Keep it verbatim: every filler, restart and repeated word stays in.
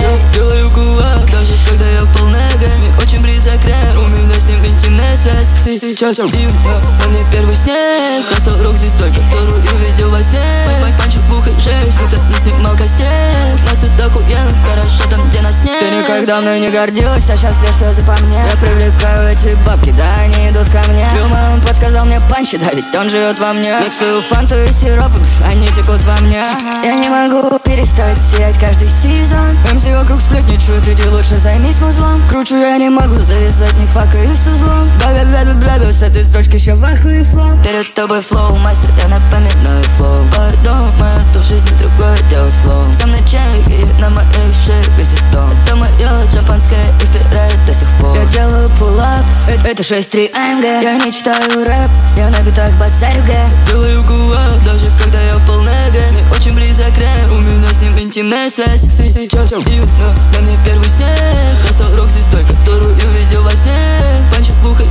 Я делаю кулак, даже когда я в полнеге. Мне очень близок рэп, у меня с ним интимная связь. Сейчас он и на мне первый снег. Я стал рок-звездой, которую видел во сне. Панчик, бух и жесть, будто не снимал костей. Нас тут охуенно, хорошо там, где нас нет. Ты никогда мной не гордилась, а сейчас лишь слезы по мне. Я привлекаю эти бабки, да, они идут ко мне. Люма, он подсказал мне панчи, да, ведь он живет во мне. Миксую фанту и сироп, они текут во мне. Я не могу перестать сиять каждый сезон. МС вокруг сплетничают, иди лучше займись музлом. Кручу я не могу завязать ни фака и с узлом. Бля-бля-бля-бля-бля, с этой строчки еще в ахуе флоу. Перед тобой флоу, мастер, я напоминаю флоу. Пардон, моя то в жизни другое делать флоу. Со мной чай и на моей шее висит дом. Это мое шампанское и впирает до сих пор. Я делаю пулап, это шесть три АМГ. Я не читаю рэп, я на битах базарю гэ. Делаю кулак, даже когда я в полнеге. Мне очень близок рэп, у меня с ним интимная связь. Сейчас он и на мне первый снег. Я стал рок-звездой, которую видел во сне. Панчик, бух и